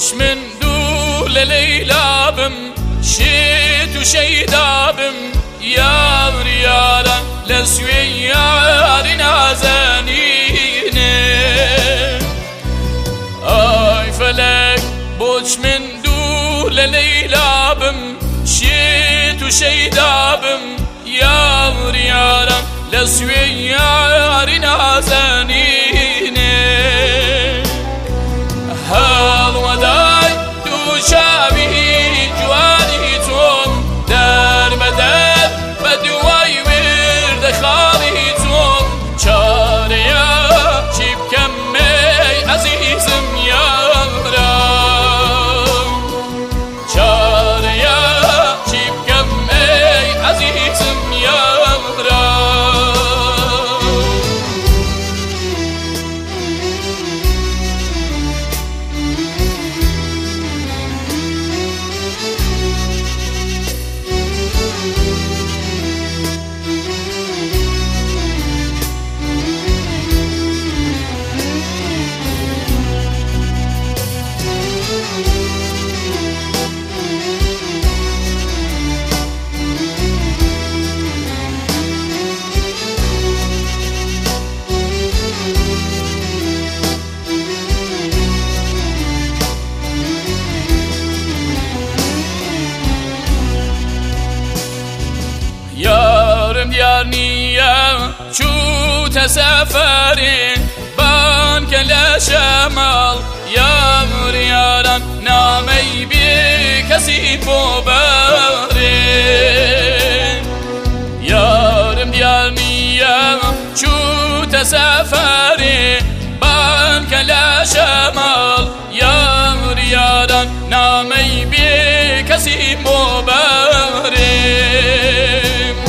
بوش من دول ليلى بم شيت وشيدا بم يار يارا لسوي يار نازنين اي فلك بوش من دول ليلى بم شيت وشيدا بم يار يارا لسوي يار نازنين هل وداي دوشابي جواني توم در بدر بدواي ورد خالي توم چاريا چيب كمي عزيزم يارم چاريا چيب كمي عزيزم يارم يارم يارنيا شو تسافرين بانك لا شمال يار يارم نامي بك سيبو بارين يارم يارنيا شو تسافرين بانك لا شمال يار يارم نامي بك سيبو بارين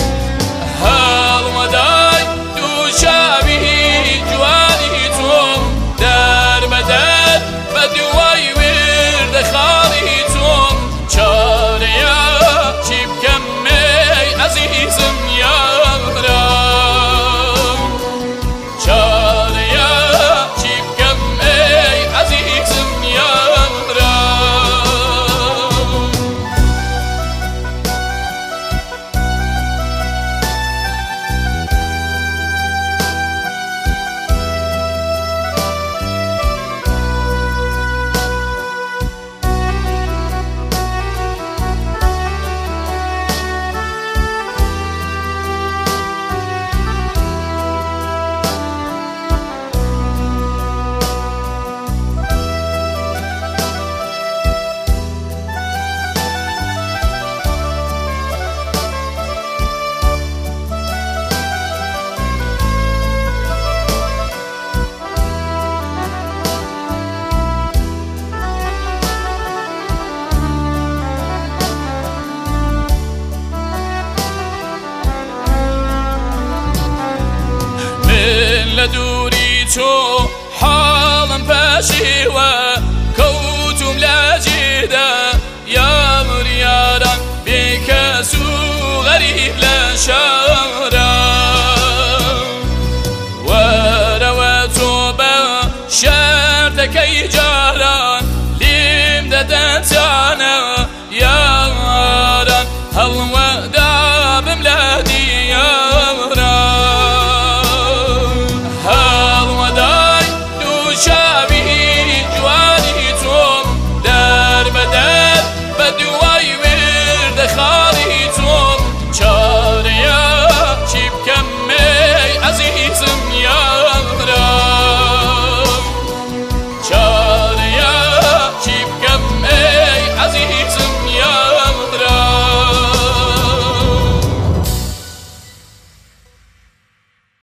لدوري تو حالم باشيوه كوتم لا جيدا يا مريارا بكاسو غريب لا شارا ورواتو با شارتك جارا لم دتانا يا ران هل